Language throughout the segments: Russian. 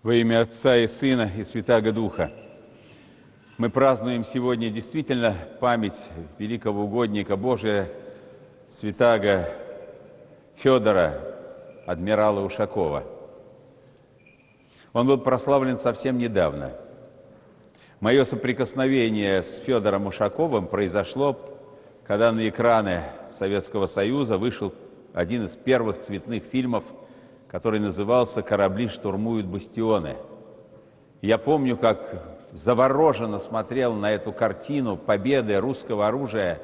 Во имя Отца и Сына и Святаго Духа. Мы празднуем сегодня действительно память великого угодника Божия, святаго Федора, адмирала Ушакова. Он был прославлен совсем недавно. Мое соприкосновение с Федором Ушаковым произошло, когда на экраны Советского Союза вышел один из первых цветных фильмов, который назывался «Корабли штурмуют бастионы». Я помню, как завороженно смотрел на эту картину победы русского оружия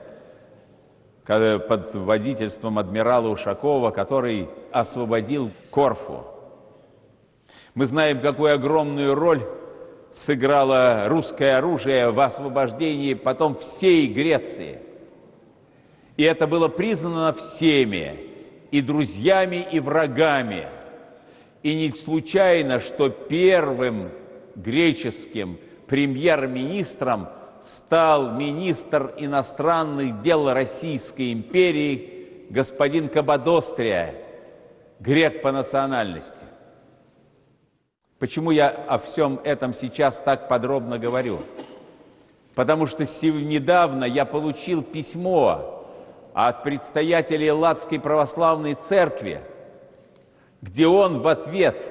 под водительством адмирала Ушакова, который освободил Корфу. Мы знаем, какую огромную роль сыграло русское оружие в освобождении потом всей Греции. И это было признано всеми, и друзьями, и врагами. И не случайно, что первым греческим премьер-министром стал министр иностранных дел Российской империи господин Каппадострия, грек по национальности. Почему я о всем этом сейчас так подробно говорю? Потому что недавно я получил письмо от предстоятелей Элладской православной церкви, где он в ответ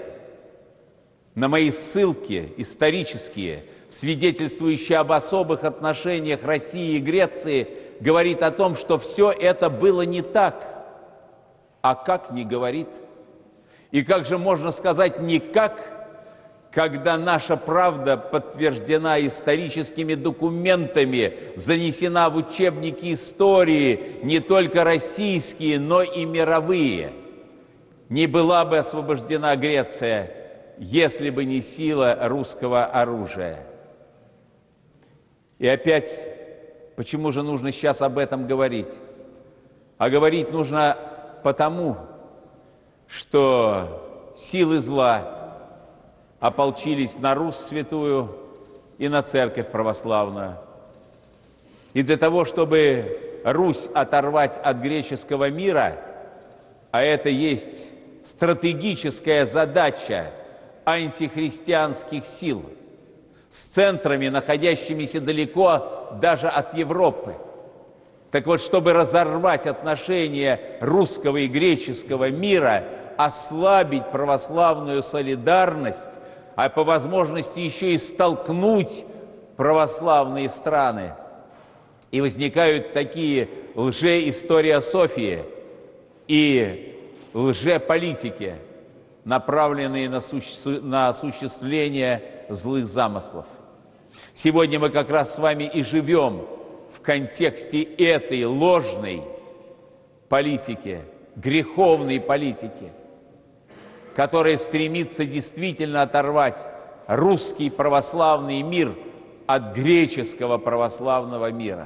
на мои ссылки исторические, свидетельствующие об особых отношениях России и Греции, говорит о том, что все это было не так. А как не говорит? И как же можно сказать «никак», когда наша правда подтверждена историческими документами, занесена в учебники истории, не только российские, но и мировые? Не была бы освобождена Греция, если бы не сила русского оружия. И опять, почему же нужно сейчас об этом говорить? А говорить нужно потому, что силы зла ополчились на Русь святую и на Церковь православную. И для того, чтобы Русь оторвать от греческого мира, а это есть стратегическая задача антихристианских сил, с центрами, находящимися далеко даже от Европы. Так вот, чтобы разорвать отношения русского и греческого мира, ослабить православную солидарность, а по возможности еще и столкнуть православные страны. И возникают такие лжеисториософии и лжеполитики, направленные на осуществление злых замыслов. Сегодня мы как раз с вами и живем в контексте этой ложной политики, греховной политики, которая стремится действительно оторвать русский православный мир от греческого православного мира.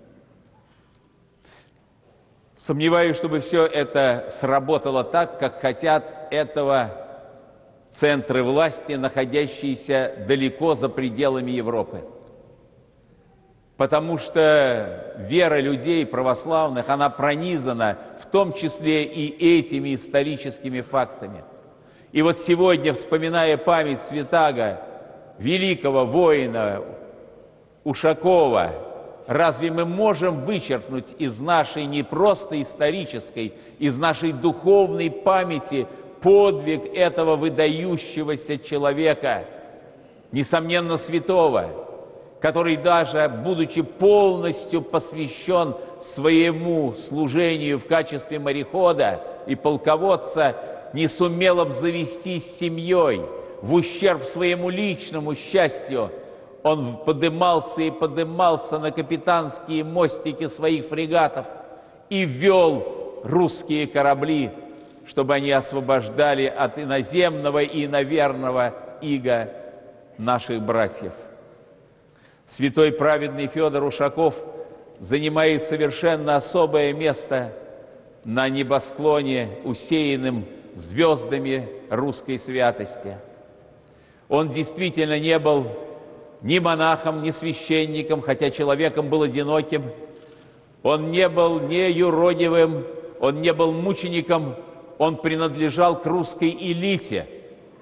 Сомневаюсь, чтобы все это сработало так, как хотят этого центры власти, находящиеся далеко за пределами Европы. Потому что вера людей православных, она пронизана в том числе и этими историческими фактами. И вот сегодня, вспоминая память святаго, великого воина Ушакова, разве мы можем вычеркнуть из нашей не просто исторической, из нашей духовной памяти подвиг этого выдающегося человека, несомненно святого, который даже, будучи полностью посвящен своему служению в качестве морехода и полководца, не сумел обзавестись семьей, в ущерб своему личному счастью. Он подымался и подымался на капитанские мостики своих фрегатов и вел русские корабли, чтобы они освобождали от иноземного и иноверного ига наших братьев. Святой праведный Федор Ушаков занимает совершенно особое место на небосклоне, усеянным звездами русской святости. Он действительно не был ни монахом, ни священником, хотя человеком был одиноким. Он не был ни юродивым, он не был мучеником, он принадлежал к русской элите.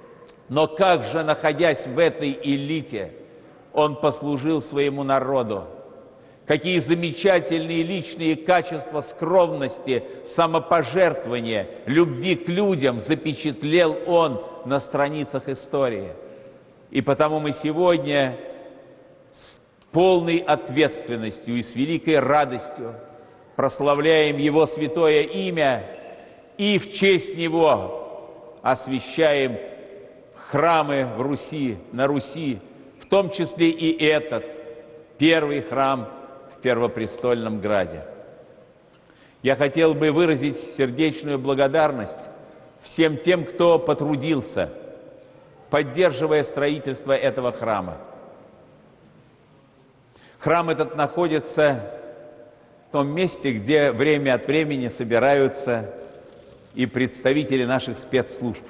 Но как же, находясь в этой элите, он послужил своему народу? Какие замечательные личные качества скромности, самопожертвования, любви к людям запечатлел он на страницах истории. И потому мы сегодня с полной ответственностью и с великой радостью прославляем Его святое имя и в честь Него освящаем храмы в Руси, на Руси, в том числе и этот первый храм в Первопрестольном Граде. Я хотел бы выразить сердечную благодарность всем тем, кто потрудился, поддерживая строительство этого храма. Храм этот находится в том месте, где время от времени собираются и представители наших спецслужб.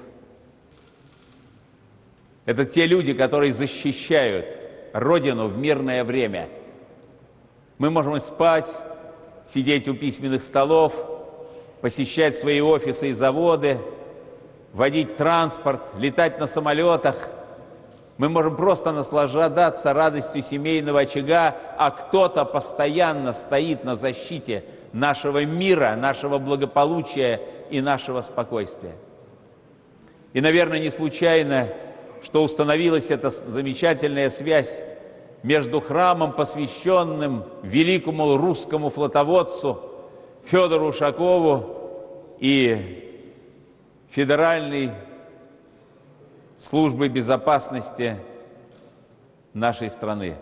Это те люди, которые защищают Родину в мирное время. Мы можем спать, сидеть у письменных столов, посещать свои офисы и заводы, водить транспорт, летать на самолетах. Мы можем просто наслаждаться радостью семейного очага, а кто-то постоянно стоит на защите нашего мира, нашего благополучия и нашего спокойствия. И, наверное, не случайно, что установилась эта замечательная связь между храмом, посвященным великому русскому флотоводцу Федору Ушакову, и Федеральной службой безопасности нашей страны.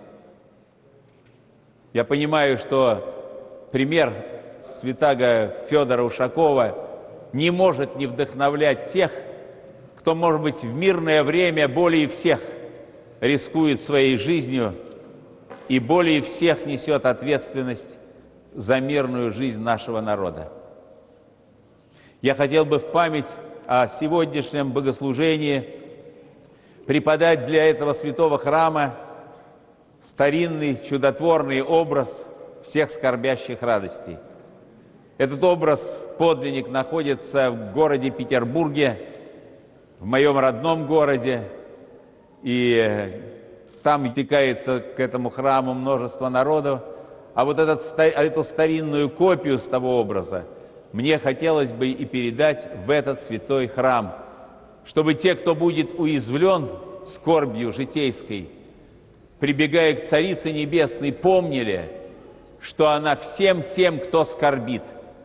Я понимаю, что пример святаго Федора Ушакова не может не вдохновлять тех, кто, может быть, в мирное время более всех рискует своей жизнью и более всех несет ответственность за мирную жизнь нашего народа. Я хотел бы в память о сегодняшнем богослужении преподать для этого святого храма старинный чудотворный образ всех скорбящих радостей. Этот образ, подлинник, находится в городе Петербурге, в моем родном городе, и там стекается к этому храму множество народу. А вот эту старинную копию с того образа мне хотелось бы и передать в этот святой храм, чтобы те, кто будет уязвлен скорбью житейской, прибегая к Царице Небесной, помнили, что она всем тем, кто скорбит,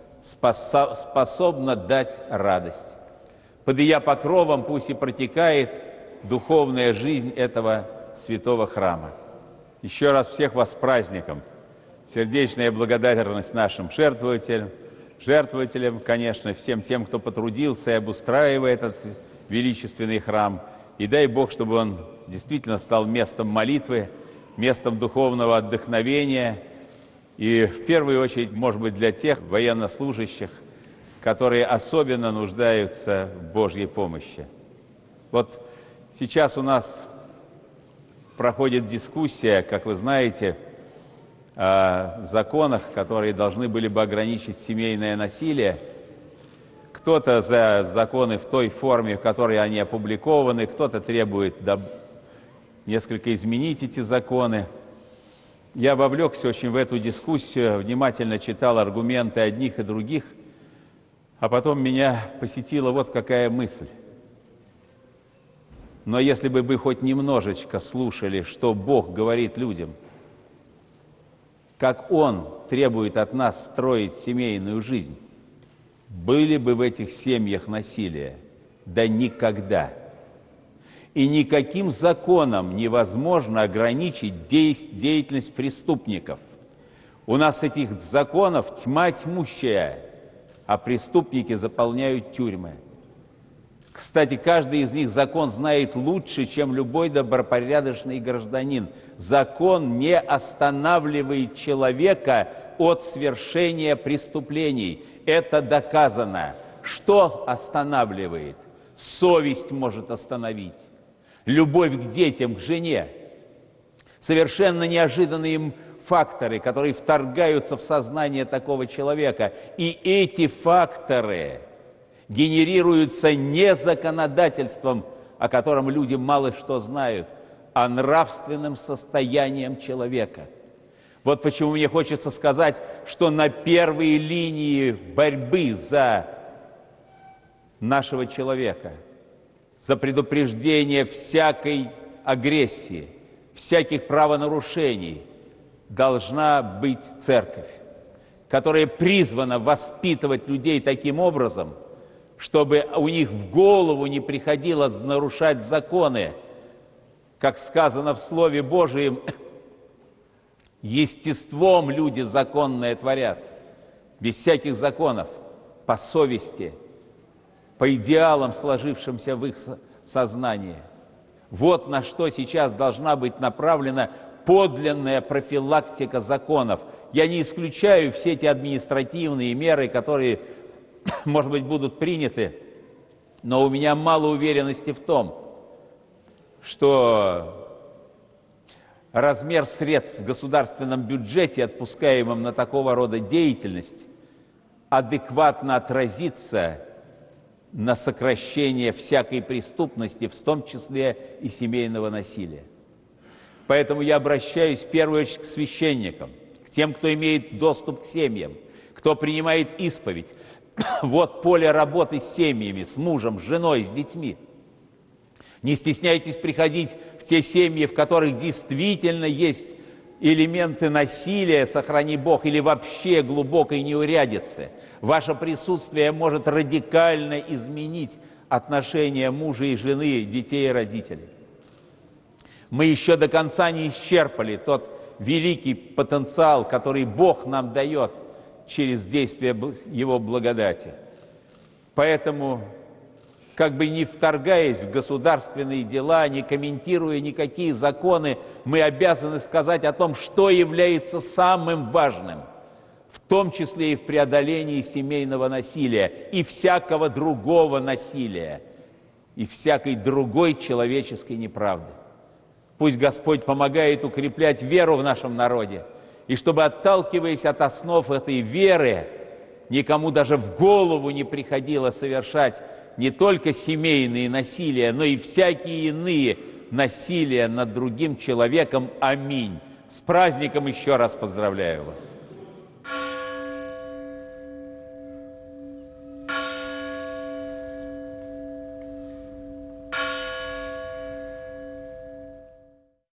способна дать радость. Под ее покровом пусть и протекает духовная жизнь этого святого храма. Еще раз всех вас с праздником. Сердечная благодарность нашим жертвователям, конечно, всем тем, кто потрудился и обустраивает этот величественный храм. И дай Бог, чтобы он действительно стал местом молитвы, местом духовного отдохновения. И в первую очередь, может быть, для тех военнослужащих, которые особенно нуждаются в Божьей помощи. Вот сейчас у нас проходит дискуссия, как вы знаете, о законах, которые должны были бы ограничить семейное насилие. Кто-то за законы в той форме, в которой они опубликованы, кто-то требует несколько изменить эти законы. Я вовлекся очень в эту дискуссию, внимательно читал аргументы одних и других, а потом меня посетила вот какая мысль. Но если бы вы хоть немножечко слушали, что Бог говорит людям, как Он требует от нас строить семейную жизнь, были бы в этих семьях насилие? Да никогда. И никаким законом невозможно ограничить деятельность преступников. У нас этих законов тьма тьмущая, а преступники заполняют тюрьмы. Кстати, каждый из них закон знает лучше, чем любой добропорядочный гражданин. Закон не останавливает человека от совершения преступлений. Это доказано. Что останавливает? Совесть может остановить. Любовь к детям, к жене. Совершенно неожиданные факторы, которые вторгаются в сознание такого человека. И эти факторы генерируются не законодательством, о котором люди мало что знают, о нравственном состоянии человека. Вот почему мне хочется сказать, что на первой линии борьбы за нашего человека, за предупреждение всякой агрессии, всяких правонарушений должна быть церковь, которая призвана воспитывать людей таким образом, чтобы у них в голову не приходило нарушать законы. Как сказано в Слове Божием, естеством люди законное творят, без всяких законов, по совести, по идеалам, сложившимся в их сознании. Вот на что сейчас должна быть направлена подлинная профилактика законов. Я не исключаю все эти административные меры, которые, может быть, будут приняты, но у меня мало уверенности в том, что размер средств в государственном бюджете, отпускаемом на такого рода деятельность, адекватно отразится на сокращение всякой преступности, в том числе и семейного насилия. Поэтому я обращаюсь в первую очередь к священникам, к тем, кто имеет доступ к семьям, кто принимает исповедь. Вот поле работы с семьями, с мужем, с женой, с детьми. Не стесняйтесь приходить в те семьи, в которых действительно есть элементы насилия, сохрани Бог, или вообще глубокой неурядицы. Ваше присутствие может радикально изменить отношения мужа и жены, детей и родителей. Мы еще до конца не исчерпали тот великий потенциал, который Бог нам дает через действие Его благодати. Поэтому, как бы не вторгаясь в государственные дела, не комментируя никакие законы, мы обязаны сказать о том, что является самым важным, в том числе и в преодолении семейного насилия и всякого другого насилия, и всякой другой человеческой неправды. Пусть Господь помогает укреплять веру в нашем народе, и чтобы, отталкиваясь от основ этой веры, никому даже в голову не приходило совершать не только семейные насилия, но и всякие иные насилия над другим человеком. Аминь. С праздником еще раз поздравляю вас.